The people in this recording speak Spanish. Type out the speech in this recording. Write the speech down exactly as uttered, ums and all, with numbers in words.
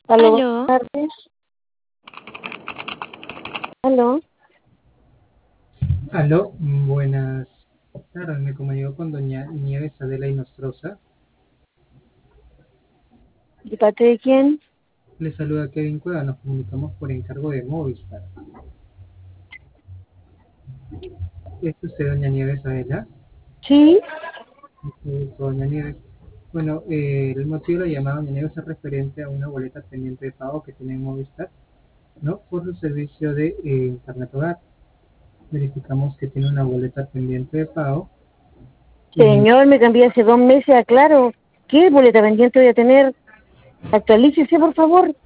Aló, buenas Aló, tardes. Aló, Aló, buenas tardes. Me comunico con doña Nieves Adela Inostroza. ¿de parte de quién? Le saluda Kevin Cueva. Nos comunicamos por encargo de Movistar. ¿Es usted doña Nieves Adela? Sí, Sí, doña Nieves. Bueno, eh, el motivo de la llamada doña Nieves es referente a una boleta pendiente de pago que tiene en Movistar, ¿no? Por su servicio de eh, Internet Hogar. Verificamos que tiene una boleta pendiente de pago y señor, me cambié hace dos meses a Claro. ¿Qué boleta pendiente voy a tener? Actualícese, por favor.